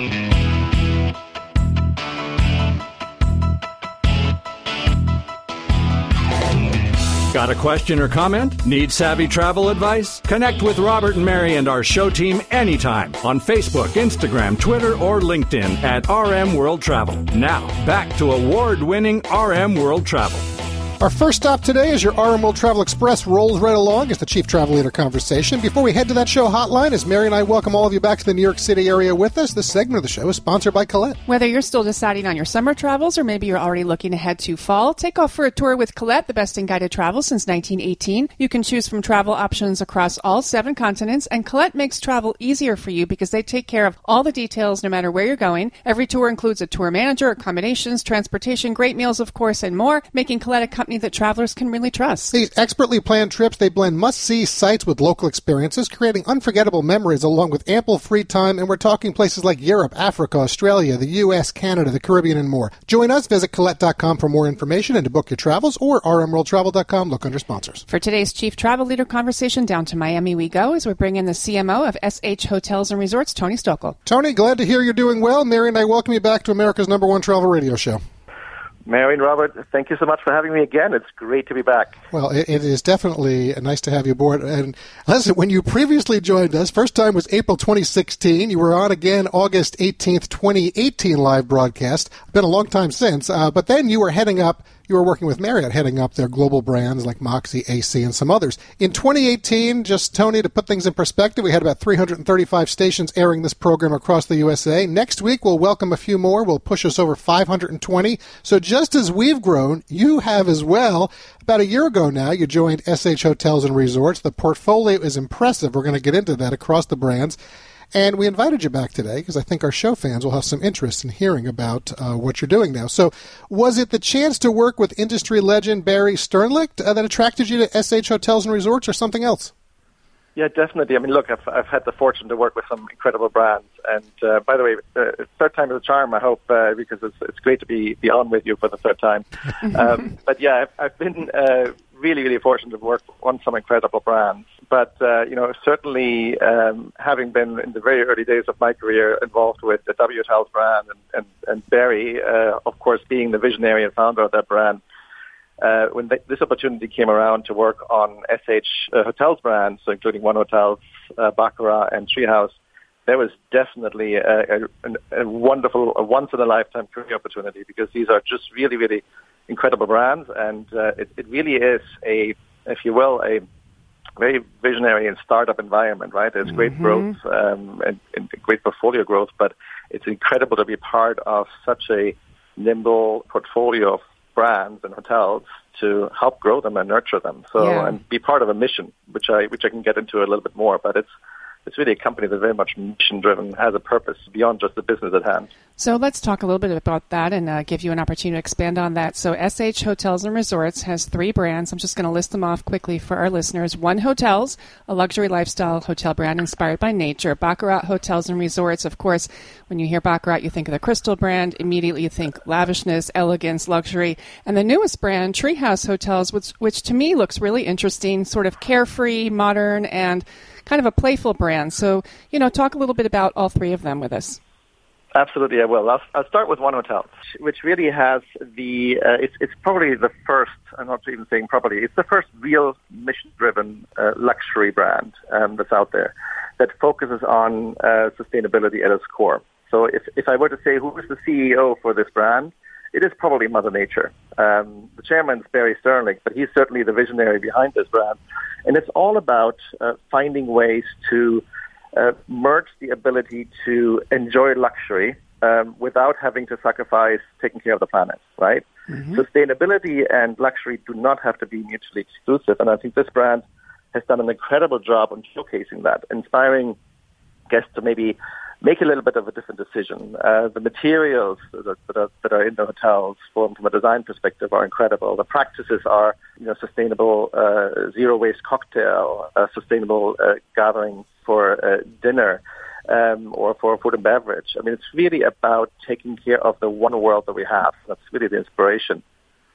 Got a question or comment? Need savvy travel advice? Connect with Robert and Mary and our show team anytime on Facebook, Instagram, Twitter, or LinkedIn at RM World Travel. Now, back to award-winning RM World Travel. Our first stop today as your RM World Travel Express rolls right along is the Chief Travel Leader Conversation. Before we head to that show hotline, as Mary and I welcome all of you back to the New York City area with us, this segment of the show is sponsored by Colette. Whether you're still deciding on your summer travels or maybe you're already looking ahead to fall, take off for a tour with Colette, the best in guided travel since 1918. You can choose from travel options across all 7 continents, and Colette makes travel easier for you because they take care of all the details no matter where you're going. Every tour includes a tour manager, accommodations, transportation, great meals, of course, and more, making Colette a company that travelers can really trust. These expertly planned trips, they blend must-see sites with local experiences, creating unforgettable memories along with ample free time, and we're talking places like Europe, Africa, Australia, the U.S., Canada, the Caribbean, and more. Join us. Visit Colette.com for more information and to book your travels, or rmworldtravel.com. Look under sponsors. For today's Chief Travel Leader Conversation, down to Miami we go as we bring in the CMO of SH Hotels and Resorts, Tony Stokel. Tony, glad to hear you're doing well. Mary and I welcome you back to America's #1 travel radio show. Mary and Robert, thank you so much for having me again. It's great to be back. Well, it is definitely nice to have you aboard. And listen, when you previously joined us, first time was April 2016. You were on again August 18th, 2018 live broadcast. Been a long time since. But then you were working with Marriott, heading up their global brands like Moxy, AC, and some others. In 2018, just Tony, to put things in perspective, we had about 335 stations airing this program across the USA. Next week, we'll welcome a few more. We'll push us over 520. So just as we've grown, you have as well. About a year ago now, you joined SH Hotels and Resorts. The portfolio is impressive. We're going to get into that across the brands. And we invited you back today because I think our show fans will have some interest in hearing about what you're doing now. So was it the chance to work with industry legend Barry Sternlicht that attracted you to SH Hotels and Resorts, or something else? Yeah, definitely. I mean, look, I've had the fortune to work with some incredible brands. And by the way, third time is a charm, I hope, because it's great to be on with you for the third time. But yeah, I've been really, really fortunate to work on some incredible brands. But, certainly having been in the very early days of my career involved with the W Hotels brand and Barry, of course, being the visionary and founder of that brand, when this opportunity came around to work on SH Hotels brands, so including One Hotels, Baccarat, and Treehouse, there was definitely a wonderful, a once-in-a-lifetime career opportunity, because these are just really, really incredible brands, and it really is a very visionary and startup environment, right? There's great growth and great portfolio growth, but it's incredible to be part of such a nimble portfolio of brands and hotels to help grow them and nurture them. So and be part of a mission, which I can get into a little bit more, but it's really a company that's very much mission-driven, has a purpose beyond just the business at hand. So let's talk a little bit about that and give you an opportunity to expand on that. So SH Hotels and Resorts has 3 brands. I'm just going to list them off quickly for our listeners. One Hotels, a luxury lifestyle hotel brand inspired by nature. Baccarat Hotels and Resorts, of course, when you hear Baccarat, you think of the Crystal brand. Immediately you think lavishness, elegance, luxury. And the newest brand, Treehouse Hotels, which to me looks really interesting, sort of carefree, modern, and kind of a playful brand. So, talk a little bit about all 3 of them with us. Absolutely, I will. I'll start with One Hotel, which really has it's probably the first, I'm not even saying probably, it's the first real mission-driven luxury brand that's out there that focuses on sustainability at its core. So if I were to say who is the CEO for this brand, it is probably Mother Nature. The chairman's Barry Sternlicht, but he's certainly the visionary behind this brand. And it's all about finding ways to merge the ability to enjoy luxury without having to sacrifice taking care of the planet, right? Mm-hmm. Sustainability and luxury do not have to be mutually exclusive, and I think this brand has done an incredible job on showcasing that, inspiring guests to maybe make a little bit of a different decision. The materials that are in the hotels from a design perspective are incredible. The practices are, sustainable zero-waste cocktail, sustainable gathering for dinner, or for food and beverage. I mean, it's really about taking care of the one world that we have. That's really the inspiration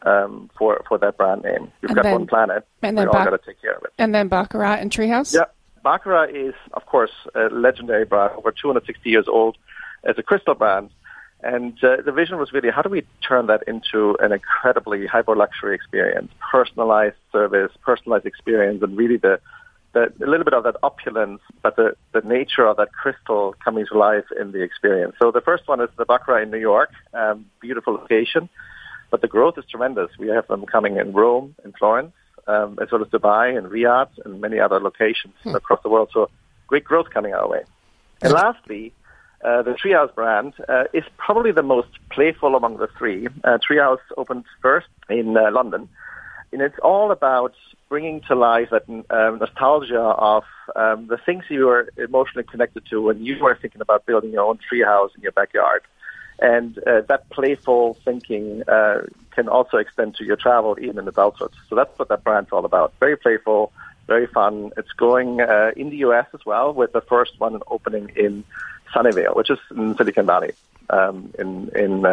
for that brand name. We've got one planet, and we've all got to take care of it. And then Baccarat and Treehouse? Yeah. Baccarat is, of course, a legendary brand, over 260 years old. as a Crystal brand. And the vision was really, how do we turn that into an incredibly hyper-luxury experience, personalized service, personalized experience, and really a little bit of that opulence, but the nature of that crystal coming to life in the experience. So the first one is the Baccarat in New York, beautiful location, but the growth is tremendous. We have them coming in Rome, in Florence, as well as Dubai and Riyadh and many other locations across the world. So great growth coming our way. And lastly, the Treehouse brand is probably the most playful among the three. Treehouse opened first in London, and it's all about bringing to life that nostalgia of the things you were emotionally connected to when you were thinking about building your own treehouse in your backyard. And that playful thinking can also extend to your travel, even in adulthood. So that's what that brand's all about. Very playful, very fun. It's going in the U.S. as well, with the first one opening in Sunnyvale, which is in Silicon Valley, in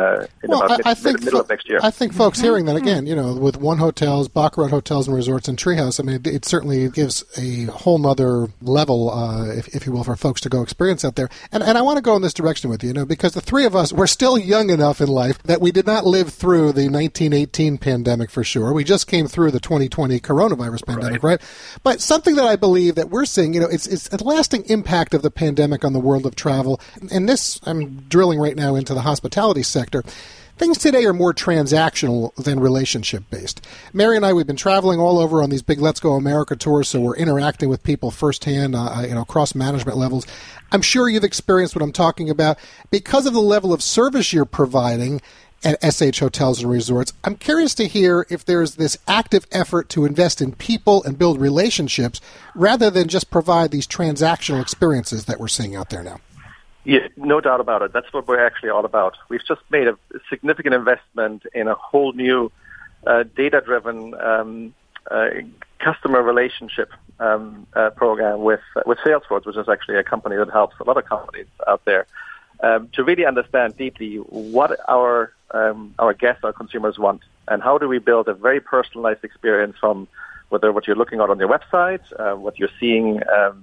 middle of next year. I think folks hearing that again, with One Hotels, Baccarat Hotels and Resorts, and Treehouse, I mean, it certainly gives a whole nother level, if you will, for folks to go experience out there. And I want to go in this direction with you, because the three of us, we're still young enough in life that we did not live through the 1918 pandemic for sure. We just came through the 2020 coronavirus pandemic, right? But something that I believe that we're seeing, it's a lasting impact of the pandemic on the world of travel. And this, I'm drilling right now into the hospitality sector. Things today are more transactional than relationship-based. Mary and I, we've been traveling all over on these big Let's Go America tours, so we're interacting with people firsthand, across management levels. I'm sure you've experienced what I'm talking about. Because of the level of service you're providing at SH Hotels and Resorts, I'm curious to hear if there's this active effort to invest in people and build relationships rather than just provide these transactional experiences that we're seeing out there now. Yeah, no doubt about it. That's what we're actually all about. We've just made a significant investment in a whole new data-driven customer relationship program with Salesforce, which is actually a company that helps a lot of companies out there to really understand deeply what our guests, our consumers want, and how do we build a very personalized experience from whether what you're looking at on your website, what you're seeing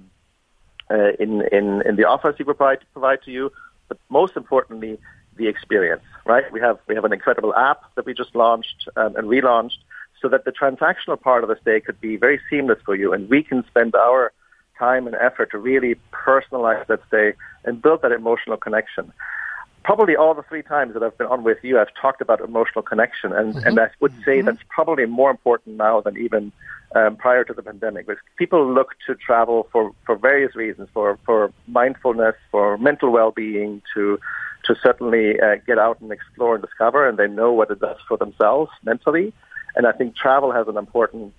in the offers we provide to you, but most importantly, the experience, right? We have an incredible app that we just launched and relaunched so that the transactional part of the stay could be very seamless for you, and we can spend our time and effort to really personalize that stay and build that emotional connection. Probably all the 3 times that I've been on with you, I've talked about emotional connection, and I would say that's probably more important now than even prior to the pandemic, because people look to travel for various reasons, for mindfulness, for mental well-being, to certainly get out and explore and discover, and they know what it does for themselves mentally. And I think travel has an important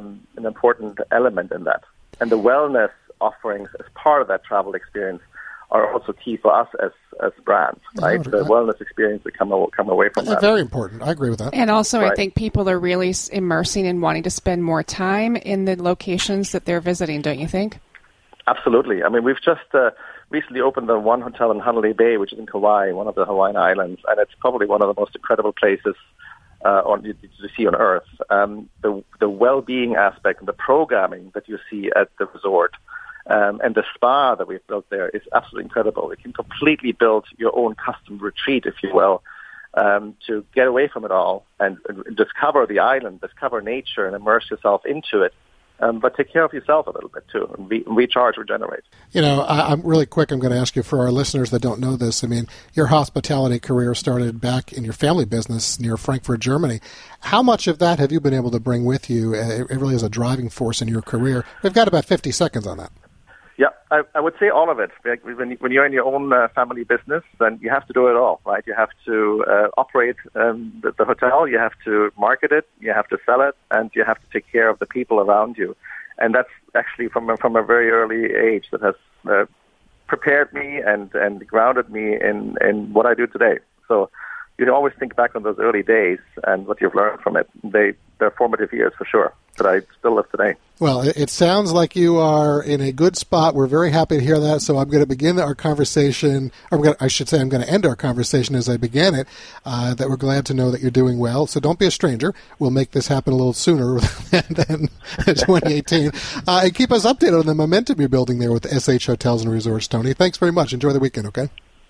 element in that. And the wellness offerings as part of that travel experience are also key for us as brands, right? The wellness experience that come away from that. Very important. I agree with that. And also, I think people are really immersing and wanting to spend more time in the locations that they're visiting, don't you think? Absolutely. I mean, we've just recently opened the One Hotel in Honolulu Bay, which is in Kauai, one of the Hawaiian Islands, and it's probably one of the most incredible places to see on Earth. The well-being aspect and the programming that you see at the resort and the spa that we've built there is absolutely incredible. You can completely build your own custom retreat, if you will, to get away from it all and discover the island, discover nature, and immerse yourself into it. But take care of yourself a little bit, too, and recharge, regenerate. I'm really quick. I'm going to ask you, for our listeners that don't know this, I mean, your hospitality career started back in your family business near Frankfurt, Germany. How much of that have you been able to bring with you, really as a driving force in your career? We've got about 50 seconds on that. Yeah, I would say all of it. When you're in your own family business, then you have to do it all, right? You have to operate the hotel, you have to market it, you have to sell it, and you have to take care of the people around you. And that's actually from a very early age that has prepared me and grounded me in what I do today. So you can always think back on those early days and what you've learned from it. They're formative years for sure, but I still live today. Well, it sounds like you are in a good spot. We're very happy to hear that. So I'm going to begin our conversation, I'm going to end our conversation as I began it, that we're glad to know that you're doing well. So don't be a stranger. We'll make this happen a little sooner than 2018. And keep us updated on the momentum you're building there with SH Hotels and Resorts, Tony. Thanks very much. Enjoy the weekend, okay?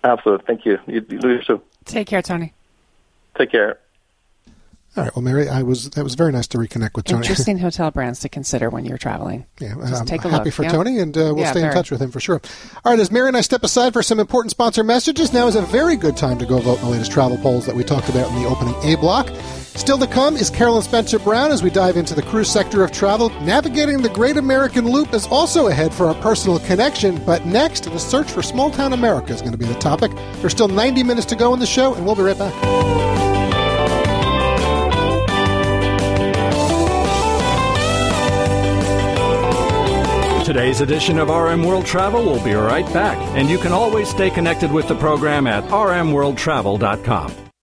Absolutely. Thank you. You too. Take care, Tony. Take care. All right. Well, Mary, that was very nice to reconnect with Tony. Interesting hotel brands to consider when you're traveling. Yeah, just take a happy look. for Tony, and we'll stay in very. touch with him for sure. All right, as Mary and I step aside for some important sponsor messages, now is a very good time to go vote in the latest travel polls that we talked about in the opening A block. Still to come is Carolyn Spencer Brown as we dive into the cruise sector of travel. Navigating the Great American Loop is also ahead for our personal connection, but next, the search for small-town America is going to be the topic. There's still 90 minutes to go in the show, and we'll be right back. Today's edition of RM World Travel will be right back, and you can always stay connected with the program at rmworldtravel.com.